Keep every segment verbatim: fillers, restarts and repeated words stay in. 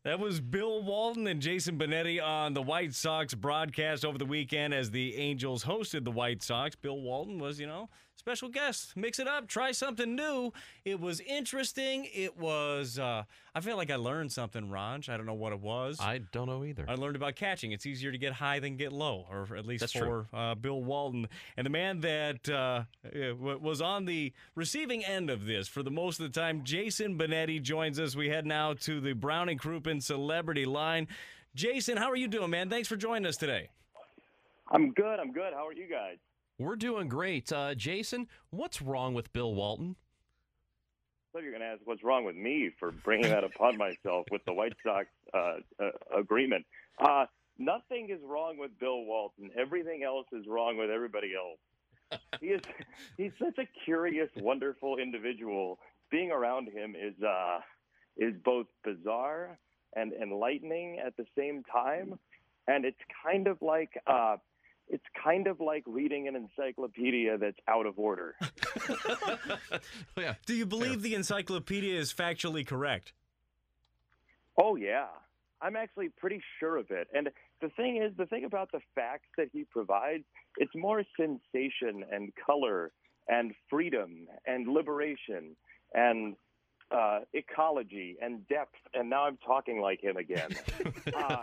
That was Bill Walton and Jason Benetti on the White Sox broadcast over the weekend as the Angels hosted the White Sox. Bill Walton was, you know, special guest. Mix it up. Try something new. It was interesting. It was, uh, I feel like I learned something, Raj. I don't know what it was. I don't know either. I learned about catching. It's easier to get high than get low, or at least That's for uh, Bill Walton. And the man that uh, was on the receiving end of this for the most of the time, Jason Benetti, joins us. We head now to the Browning Crouppen Celebrity Line. Jason, how are you doing, man? Thanks for joining us today. I'm good. I'm good. How are you guys? We're doing great. Uh, Jason, what's wrong with Bill Walton? I thought you were going to ask what's wrong with me for bringing that upon myself with the White Sox uh, uh, agreement. Uh, nothing is wrong with Bill Walton. Everything else is wrong with everybody else. He is he's such a curious, wonderful individual. Being around him is uh, is both bizarre and enlightening at the same time, and it's kind of like uh, it's kind of like reading an encyclopedia that's out of order. Yeah. Do you believe the encyclopedia is factually correct? Oh, yeah. I'm actually pretty sure of it. And the thing is, the thing about the facts that he provides, it's more sensation and color and freedom and liberation and uh, ecology and depth. And now I'm talking like him again. uh,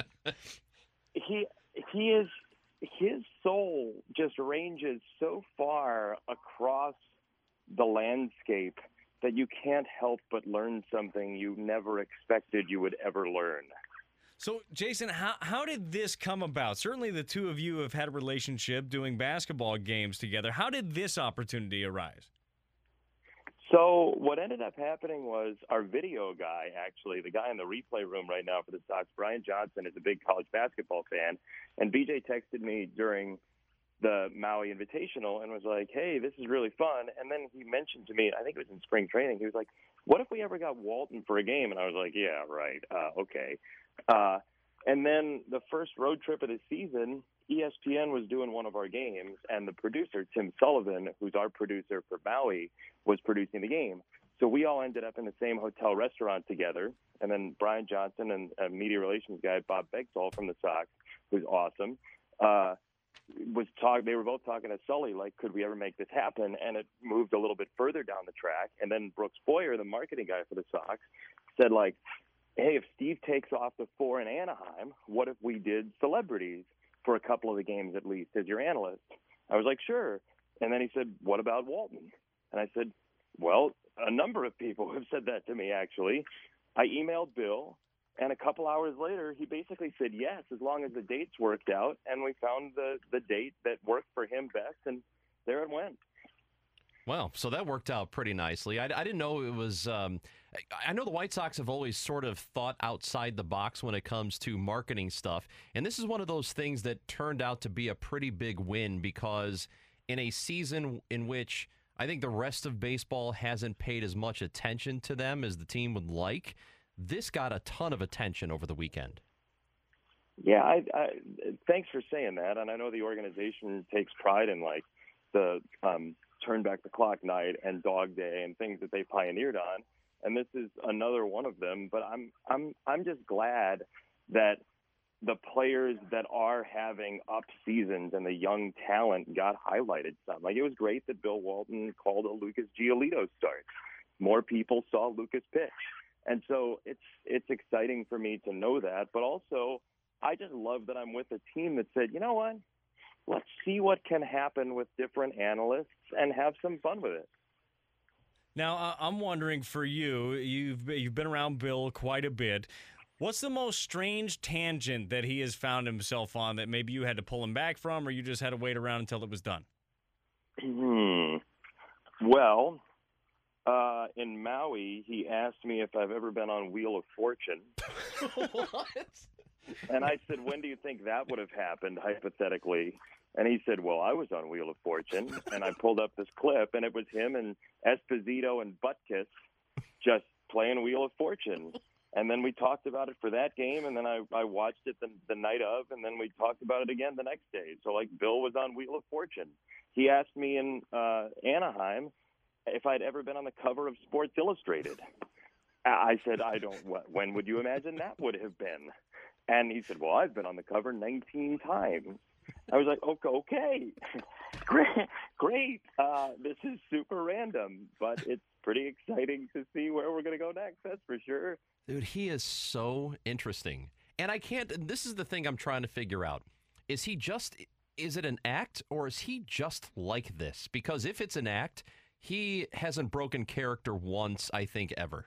he he is his soul just ranges so far across the landscape that you can't help but learn something you never expected you would ever learn. So, Jason, how how did this come about? Certainly the two of you have had a relationship doing basketball games together. How did this opportunity arise? So what ended up happening was our video guy, actually, the guy in the replay room right now for the Sox, Brian Johnson, is a big college basketball fan. And B J texted me during the Maui Invitational and was like, hey, this is really fun. And then he mentioned to me, I think it was in spring training, he was like, what if we ever got Walton for a game? And I was like, yeah, right, uh, okay. Uh, and then the first road trip of the season, E S P N was doing one of our games, and the producer, Tim Sullivan, who's our producer for Maui, was producing the game. So we all ended up in the same hotel restaurant together, and then Brian Johnson and a media relations guy, Bob Begtall from the Sox, who's awesome, uh, was talk. They were both talking to Sully, like, could we ever make this happen? And it moved a little bit further down the track, and then Brooks Boyer, the marketing guy for the Sox, said, like, hey, if Steve takes off the four in Anaheim, what if we did celebrities for a couple of the games at least as your analyst? I was like, sure. And then he said, what about Walton? And I said, well, a number of people have said that to me, actually. I emailed Bill, and a couple hours later, he basically said yes, as long as the dates worked out, and we found the, the date that worked for him best, and there it went. Well, so that worked out pretty nicely. I, I didn't know it was um, – I know the White Sox have always sort of thought outside the box when it comes to marketing stuff, and this is one of those things that turned out to be a pretty big win because in a season in which I think the rest of baseball hasn't paid as much attention to them as the team would like, this got a ton of attention over the weekend. Yeah, I, I, thanks for saying that, and I know the organization takes pride in, like, the um, – Turn Back the Clock night and Dog Day and things that they pioneered on, and this is another one of them. But I'm I'm I'm just glad that the players that are having up seasons and the young talent got highlighted some. Like, it was great that Bill Walton called a Lucas Giolito start. More people saw Lucas pitch, and so it's it's exciting for me to know that. But also, I just love that I'm with a team that said, you know what? Let's see what can happen with different analysts and have some fun with it. Now, uh, I'm wondering for you, you've you've been around Bill quite a bit. What's the most strange tangent that he has found himself on that maybe you had to pull him back from, or you just had to wait around until it was done? Hmm. Well, uh, in Maui, he asked me if I've ever been on Wheel of Fortune. What? And I said, when do you think that would have happened, hypothetically? And he said, well, I was on Wheel of Fortune. And I pulled up this clip, and it was him and Esposito and Butkus just playing Wheel of Fortune. And then we talked about it for that game, and then I, I watched it the, the night of, and then we talked about it again the next day. So, like, Bill was on Wheel of Fortune. He asked me in uh, Anaheim if I'd ever been on the cover of Sports Illustrated. I said, I don't, what, when would you imagine that would have been? And he said, well, I've been on the cover nineteen times. I was like, okay, okay. great, great. Uh, this is super random, but it's pretty exciting to see where we're going to go next. That's for sure. Dude, he is so interesting. And I can't, this is the thing I'm trying to figure out. Is he just, is it an act or is he just like this? Because if it's an act, he hasn't broken character once, I think, ever.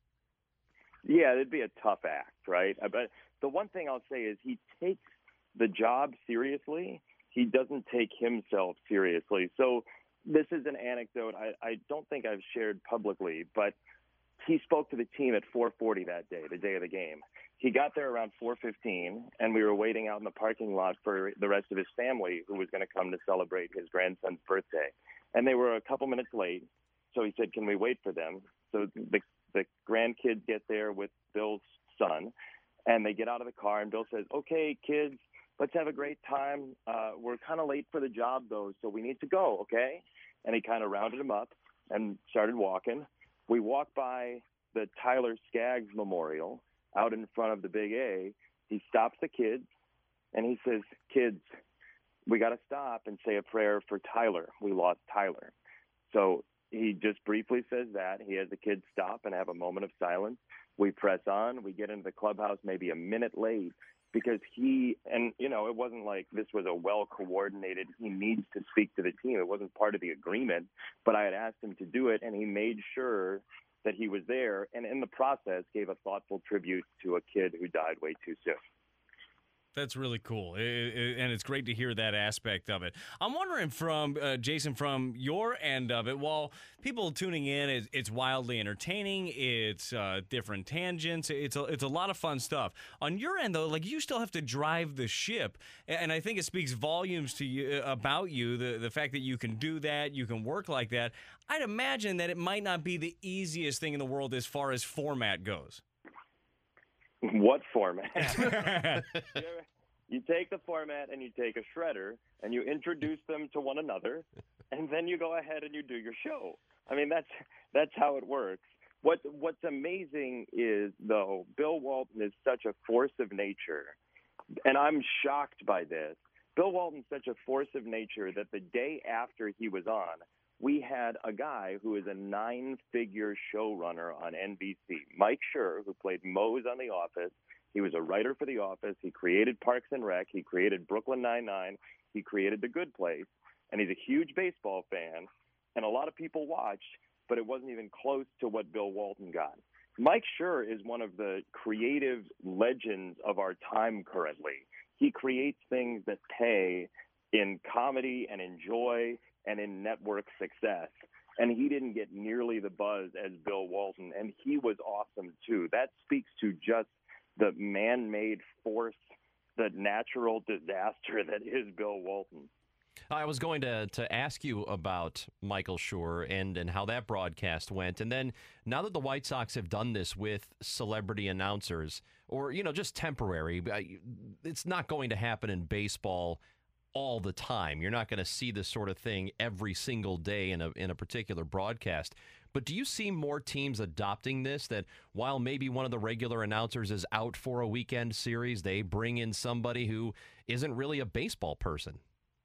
Yeah, it'd be a tough act, right? But the one thing I'll say is he takes the job seriously. He doesn't take himself seriously. So this is an anecdote I, I don't think I've shared publicly, but he spoke to the team at four forty that day, the day of the game. He got there around four fifteen, and we were waiting out in the parking lot for the rest of his family who was going to come to celebrate his grandson's birthday. And they were a couple minutes late, so he said, can we wait for them? So the, the grandkids get there with Bill's son, and they get out of the car, and Bill says, okay, kids, let's have a great time. Uh, we're kind of late for the job, though, so we need to go, okay? And he kind of rounded them up and started walking. We walked by the Tyler Skaggs Memorial out in front of the Big A. He stops the kids, and he says, kids, we got to stop and say a prayer for Tyler. We lost Tyler. So he just briefly says that. He has the kids stop and have a moment of silence. We press on. We get into the clubhouse maybe a minute late because he, and, you know, it wasn't like this was a well-coordinated, he needs to speak to the team. It wasn't part of the agreement, but I had asked him to do it, and he made sure that he was there, and in the process gave a thoughtful tribute to a kid who died way too soon. That's really cool, it, it, and it's great to hear that aspect of it. I'm wondering from, uh, Jason, from your end of it, while people tuning in, it's, it's wildly entertaining, it's uh, different tangents, it's a, it's a lot of fun stuff. On your end, though, like, you still have to drive the ship, and I think it speaks volumes to you about you, the, the fact that you can do that, you can work like that. I'd imagine that it might not be the easiest thing in the world as far as format goes. What format? You take the format and you take a shredder and you introduce them to one another, and then you go ahead and you do your show. I mean, that's that's how it works. What What's amazing is, though, Bill Walton is such a force of nature, and I'm shocked by this. Bill Walton's such a force of nature that the day after he was on, we had a guy who is a nine-figure showrunner on N B C, Mike Schur, who played Mose on The Office. He was a writer for The Office. He created Parks and Rec. He created Brooklyn Nine-Nine. He created The Good Place. And he's a huge baseball fan. And a lot of people watched, but it wasn't even close to what Bill Walton got. Mike Schur is one of the creative legends of our time currently. He creates things that pay in comedy and in joy and in network success. And he didn't get nearly the buzz as Bill Walton, and he was awesome too. That speaks to just the man-made force, the natural disaster that is Bill Walton. I was going to, to ask you about Michael Schur and, and how that broadcast went. And then now that the White Sox have done this with celebrity announcers, or, you know, just temporary, it's not going to happen in baseball all the time. You're not going to see this sort of thing every single day in a in a particular broadcast. But do you see more teams adopting this, that while maybe one of the regular announcers is out for a weekend series, they bring in somebody who isn't really a baseball person?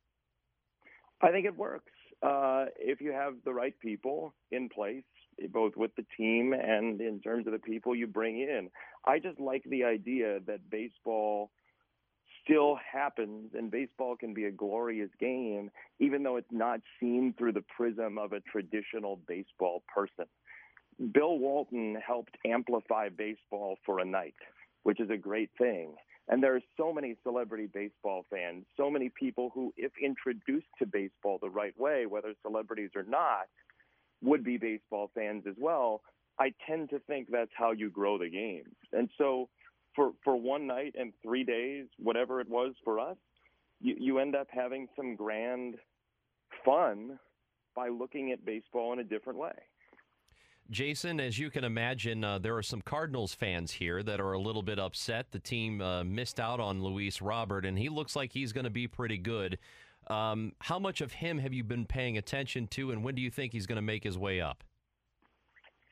I think it works. Uh, if you have the right people in place, both with the team and in terms of the people you bring in. I just like the idea that baseball still happens, and baseball can be a glorious game, even though it's not seen through the prism of a traditional baseball person. Bill Walton helped amplify baseball for a night, which is a great thing. And there are so many celebrity baseball fans, so many people who, if introduced to baseball the right way, whether celebrities or not, would be baseball fans as well. I tend to think that's how you grow the game. And so For, for one night and three days, whatever it was for us, you, you end up having some grand fun by looking at baseball in a different way. Jason, as you can imagine, uh, there are some Cardinals fans here that are a little bit upset. The team uh, missed out on Luis Robert, and he looks like he's going to be pretty good. Um, how much of him have you been paying attention to, and when do you think he's going to make his way up?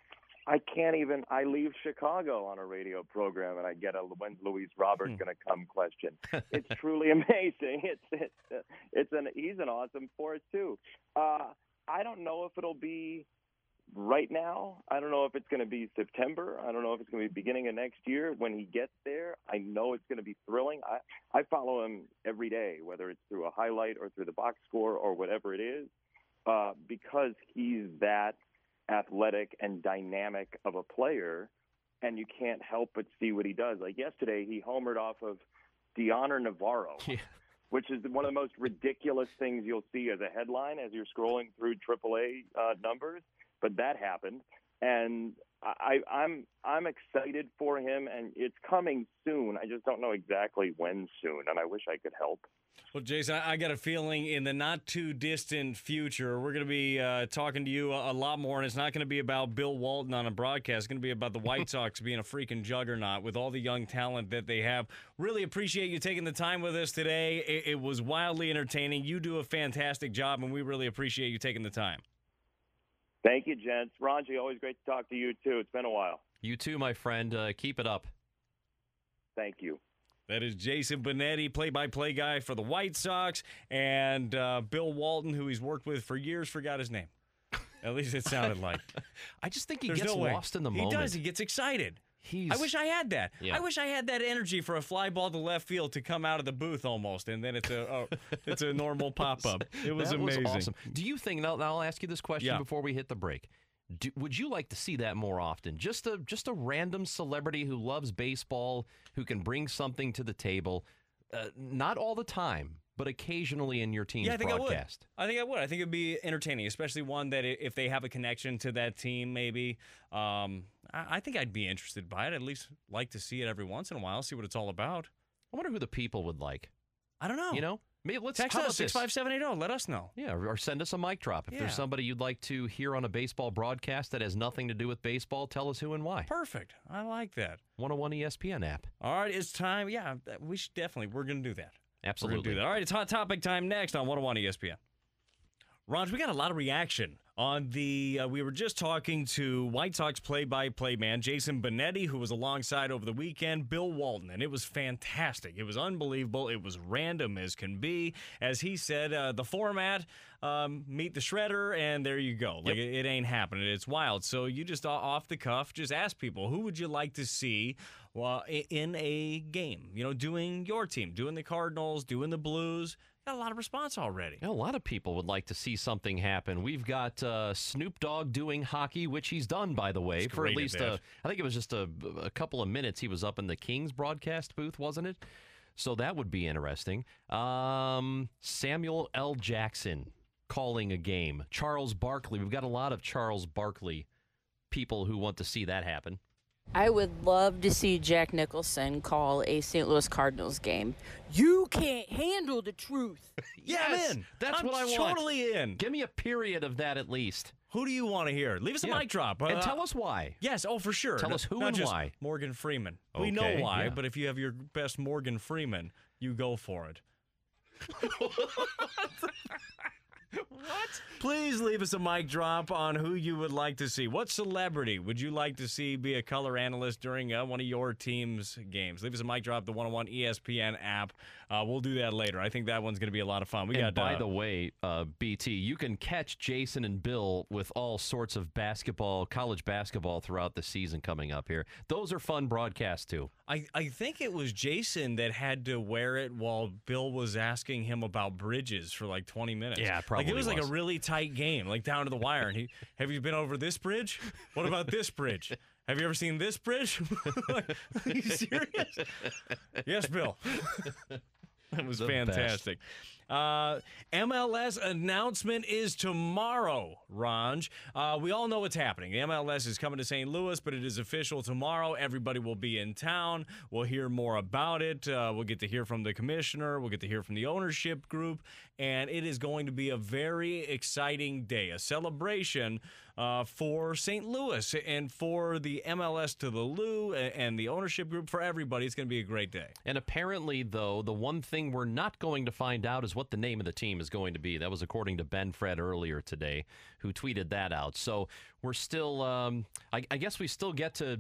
I can't even. I leave Chicago on a radio program, and I get a "When's Luis Robert Hmm. going to come?" question. It's truly amazing. It's it's it's an he's an awesome force too. Uh, I don't know if it'll be right now. I don't know if it's going to be September. I don't know if it's going to be beginning of next year. When he gets there, I know it's going to be thrilling. I I follow him every day, whether it's through a highlight or through the box score or whatever it is, uh, because he's that athletic and dynamic of a player, and you can't help but see what he does. Like yesterday, he homered off of Deoner Navarro, Yeah. which is one of the most ridiculous things you'll see as a headline as you're scrolling through triple A uh, numbers. But that happened, and I, I'm I'm excited for him, and it's coming soon. I just don't know exactly when soon, and I wish I could help. Well, Jason, I I got a feeling in the not-too-distant future, we're going to be uh, talking to you a, a lot more, and it's not going to be about Bill Walton on a broadcast. It's going to be about the White Sox being a freaking juggernaut with all the young talent that they have. Really appreciate you taking the time with us today. It, it was wildly entertaining. You do a fantastic job, and we really appreciate you taking the time. Thank you, gents. Ranji, always great to talk to you, too. It's been a while. You too, my friend. Uh, keep it up. Thank you. That is Jason Benetti, play-by-play guy for the White Sox, and uh, Bill Walton, who he's worked with for years, forgot his name. At least it sounded like. I just think he There's gets no way. lost in the he moment. He does. He gets excited. He's, I wish I had that. Yeah. I wish I had that energy for a fly ball to left field to come out of the booth almost, and then it's a oh, it's a normal pop-up. It was that amazing. Was awesome. Do you think, now, now I'll ask you this question Yeah. before we hit the break. Do, would you like to see that more often? Just a just a random celebrity who loves baseball, who can bring something to the table, uh, not all the time, but occasionally in your team's Yeah, I think broadcast. I would. I think I would. I think it'd be entertaining, especially one that i- if they have a connection to that team, maybe. Um, I, I think I'd be interested by it. I'd at least like to see it every once in a while, see what it's all about. I wonder who the people would like. I don't know. You know, maybe let's Text how about us six this? five seven eight zero. Let us know. Yeah, or, or send us a mic drop. If Yeah. there's somebody you'd like to hear on a baseball broadcast that has nothing to do with baseball, tell us who and why. Perfect. I like that. one oh one E S P N app. All right, it's time. Yeah, we should definitely. We're going to do that. We're Absolutely. going to do that. All right, it's Hot Topic time next on one oh one E S P N. Raj, we got a lot of reaction on the, uh, we were just talking to White Sox play-by-play man Jason Benetti, who was alongside over the weekend, Bill Walton, and it was fantastic. It was unbelievable. It was random as can be. As he said, uh, the format, um, meet the shredder, and there you go. Like, Yep. it, it ain't happening. It's wild. So you just, uh, off the cuff, just ask people, who would you like to see well, i- in a game? You know, doing your team, doing the Cardinals, doing the Blues. Got a lot of response already. Yeah, a lot of people would like to see something happen. We've got uh, Snoop Dogg doing hockey, which he's done, by the way, He's for great at at least that. a, I think it was just a, a couple of minutes. He was up in the Kings broadcast booth, wasn't it? So that would be interesting. Um, Samuel L. Jackson calling a game. Charles Barkley. We've got a lot of Charles Barkley people who want to see that happen. I would love to see Jack Nicholson call a Saint Louis Cardinals game. You can't handle the truth. Yeah, Yes, I'm in. that's I'm what I want. Totally in. Give me a period of that at least. Who do you want to hear? Leave us a Yeah. mic drop. And Uh, tell us why. Yes, oh, for sure. Tell No- us who not and just why. Morgan Freeman. We know Okay, why, yeah. but if you have your best Morgan Freeman, you go for it. What? Please leave us a mic drop on who you would like to see. What celebrity would you like to see be a color analyst during uh, one of your team's games? Leave us a mic drop, the one oh one E S P N app. Uh, we'll do that later. I think that one's going to be a lot of fun. We And got. by uh, the way, uh, B T, you can catch Jason and Bill with all sorts of basketball, college basketball throughout the season coming up here. Those are fun broadcasts, too. I, I think it was Jason that had to wear it while Bill was asking him about bridges for like twenty minutes. Yeah, it probably Like it was, like was. a really tight game, like down to the wire. And he, have you been over this bridge? What about this bridge? Have you ever seen this bridge? Like, are you serious? Yes, Bill. That was The best. fantastic. Uh, M L S announcement is tomorrow, Ranj. Uh, we all know what's happening. The M L S is coming to Saint Louis, but it is official tomorrow. Everybody will be in town. We'll hear more about it. Uh, we'll get to hear from the commissioner. We'll get to hear from the ownership group. And it is going to be a very exciting day, a celebration uh, for Saint Louis and for the M L S to the Lou and the ownership group, for everybody. It's going to be a great day. And apparently, though, the one thing we're not going to find out is is what the name of the team is going to be. That was according to Ben Fred earlier today, who tweeted that out. So we're still, um, I, I guess we still get to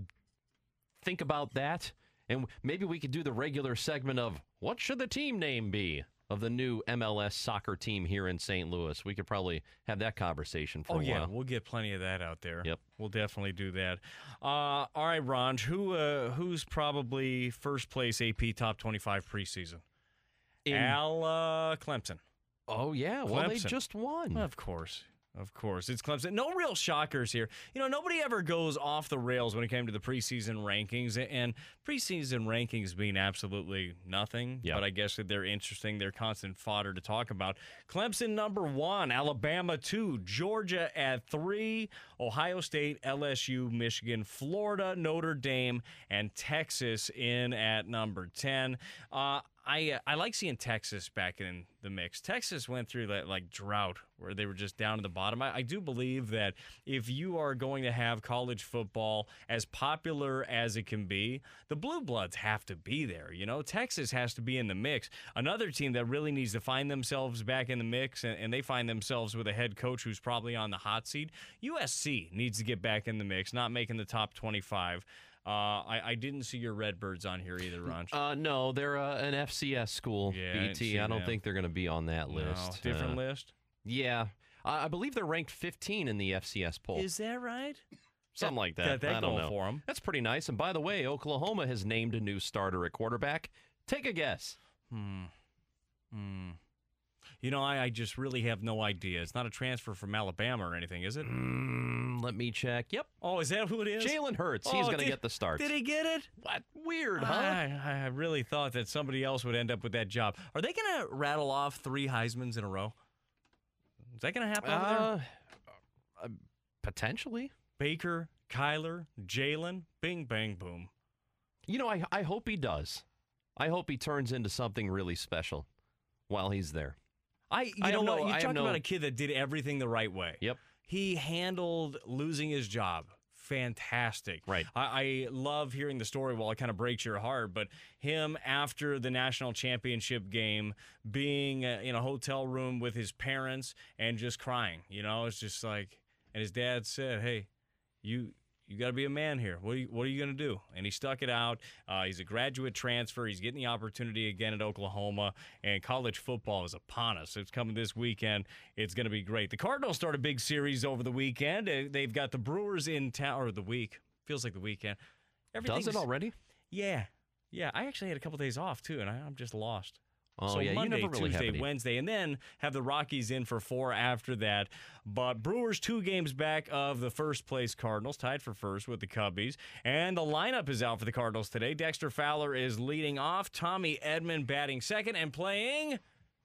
think about that. And maybe we could do the regular segment of what should the team name be of the new M L S soccer team here in Saint Louis. We could probably have that conversation for oh, a yeah, while. We'll get plenty of that out there. Yep. We'll definitely do that. Uh, all right, Ron, who uh, who's probably first place A P Top twenty-five preseason? In- Al uh, Clemson. Oh, yeah. Well, they Clemson. just won. Of course. Of course. It's Clemson. No real shockers here. You know, nobody ever goes off the rails when it came to the preseason rankings, and preseason rankings mean absolutely nothing, Yep. but I guess that they're interesting. They're constant fodder to talk about. Clemson number one, Alabama two, Georgia at three, Ohio State, L S U, Michigan, Florida, Notre Dame, and Texas in at number ten. Uh, I uh, I like seeing Texas back in the mix. Texas went through that like drought where they were just down to the bottom. I, I do believe that if you are going to have college football as popular as it can be, the Blue Bloods have to be there. You know, Texas has to be in the mix. Another team that really needs to find themselves back in the mix, and, and they find themselves with a head coach who's probably on the hot seat. U S C needs to get back in the mix, not making the top twenty-five. Uh, I, I didn't see your Redbirds on here either, Ron. Uh, no, they're uh, an F C S school, Yeah, I didn't B see T. I don't them. think they're going to be on that No, list. different Uh, list? Yeah. I I believe they're ranked fifteen in the F C S poll. Is that right? Something like that. Got that I don't going know. for 'em. That's pretty nice. And by the way, Oklahoma has named a new starter at quarterback. Take a guess. Hmm. Hmm. You know, I, I just really have no idea. It's not a transfer from Alabama or anything, is it? Mm, let me check. Yep. Oh, is that who it is? Jalen Hurts. Oh, He's going to did- get the start. Did he get it? What? Weird, huh? I, I really thought that somebody else would end up with that job. Are they going to rattle off three Heismans in a row? Is that going to happen over there? Uh, uh, potentially. Baker, Kyler, Jalen, bing, bang, boom. You know, I, I hope he does. I hope he turns into something really special while he's there. I, you I know have what? no- You I have talk no- about a kid that did everything the right way. Yep. He handled losing his job. Fantastic. Right. I, I love hearing the story while it kind of breaks your heart, but him after the national championship game being uh, in a hotel room with his parents and just crying, you know, it's just like, and his dad said, hey, you you got to be a man here. What are you, what are you going to do? And he stuck it out. Uh, he's a graduate transfer. He's getting the opportunity again at Oklahoma, and college football is upon us. It's coming this weekend. It's going to be great. The Cardinals start a big series over the weekend. Uh, They've got the Brewers in town, or the week. Feels like the weekend. Does Everything's- it already? Yeah. Yeah, I actually had a couple days off, too, and I, I'm just lost. Oh, so yeah, Monday, you never really Tuesday, have any. Wednesday, and then have the Rockies in for four after that. But Brewers two games back of the first place Cardinals, tied for first with the Cubbies. And the lineup is out for the Cardinals today. Dexter Fowler is leading off. Tommy Edman batting second and playing...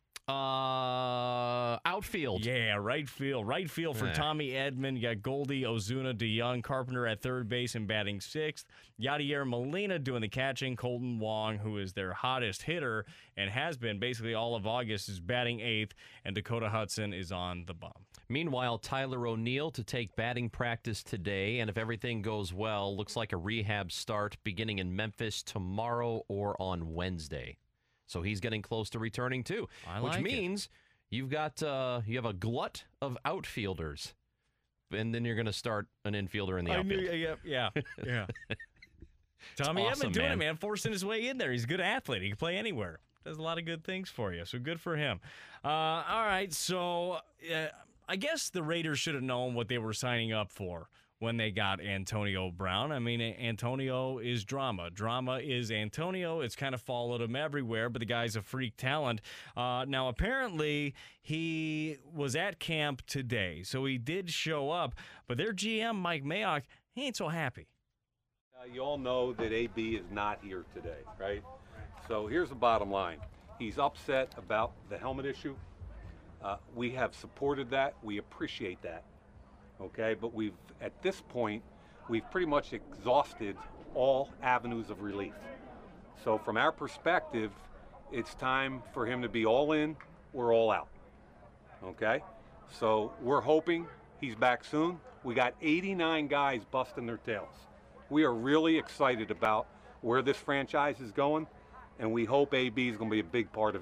Uh, outfield. Yeah, right field. Right field for Eh. Tommy Edman. You got Goldie, Ozuna, DeYoung, Carpenter at third base and batting sixth. Yadier Molina doing the catching. Colton Wong, who is their hottest hitter and has been basically all of August, is batting eighth. And Dakota Hudson is on the bump. Meanwhile, Tyler O'Neill to take batting practice today, and if everything goes well, looks like a rehab start beginning in Memphis tomorrow or on Wednesday. So he's getting close to returning too, I which like it. means you've got uh, you have a glut of outfielders, and then you're going to start an infielder in the I outfield. knew, yeah, yeah, yeah. Tommy awesome, Edman doing man. it, man, forcing his way in there. He's a good athlete. He can play anywhere. Does a lot of good things for you, so good for him. Uh, all right, so uh, I guess the Raiders should have known what they were signing up for when they got Antonio Brown. I mean, Antonio is drama. Drama is Antonio. It's kind of followed him everywhere, but the guy's a freak talent. Uh, now, apparently, he was at camp today, so he did show up, but their G M, Mike Mayock, he ain't so happy. Uh, you all know that A B is not here today, right? So here's the bottom line. He's upset about the helmet issue. Uh, we have supported that. We appreciate that. Okay, but we've, at this point, we've pretty much exhausted all avenues of relief. So from our perspective, it's time for him to be all in or all out. Okay, so we're hoping he's back soon. We got eighty-nine guys busting their tails. We are really excited about where this franchise is going, and we hope A B is going to be a big part of it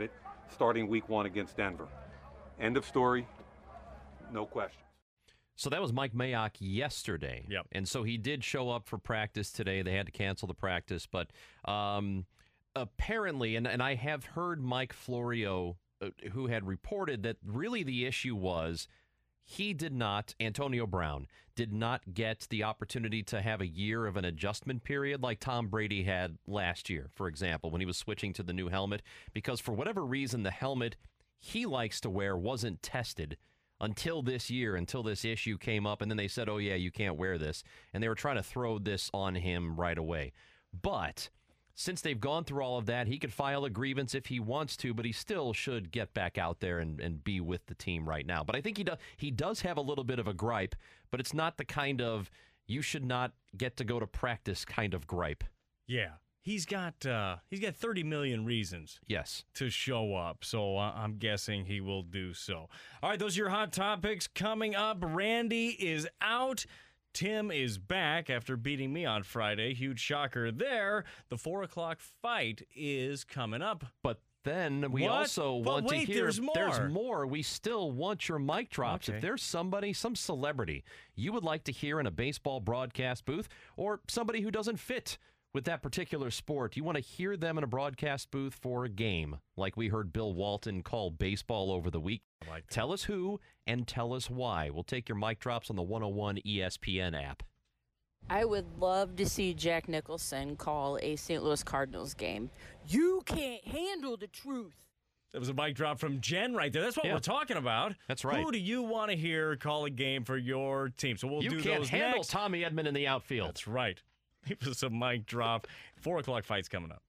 starting week one against Denver. End of story. No questions. So that was Mike Mayock yesterday. Yep. And so he did show up for practice today. They had to cancel the practice. But um, apparently, and, and I have heard Mike Florio, uh, who had reported that really the issue was he did not, Antonio Brown, did not get the opportunity to have a year of an adjustment period like Tom Brady had last year, for example, when he was switching to the new helmet, because for whatever reason, the helmet he likes to wear wasn't tested until this year, until this issue came up, and then they said, oh, yeah, you can't wear this, and they were trying to throw this on him right away. But since they've gone through all of that, he could file a grievance if he wants to, but he still should get back out there and, and be with the team right now. But I think he, do, he does have a little bit of a gripe, but it's not the kind of you should not get to go to practice kind of gripe. Yeah. He's got uh, he's got thirty million reasons Yes. to show up, so uh, I'm guessing he will do so. All right, those are your hot topics coming up. Randy is out. Tim is back after beating me on Friday. Huge shocker there. The four o'clock fight is coming up. But then we What? also But want wait, to hear there's more. there's more. We still want your mic drops. Okay. If there's somebody, some celebrity you would like to hear in a baseball broadcast booth, or somebody who doesn't fit with that particular sport, you want to hear them in a broadcast booth for a game, like we heard Bill Walton call baseball over the week. I like that. Tell us who and tell us why. We'll take your mic drops on the one oh one E S P N app. I would love to see Jack Nicholson call a Saint Louis Cardinals game. You can't handle the truth. That was a mic drop from Jen right there. That's what Yeah. we're talking about. That's right. Who do you want to hear call a game for your team? So we'll You do can't those handle next. Tommy Edman in the outfield. That's right. It was a mic drop. Four o'clock fight's coming up.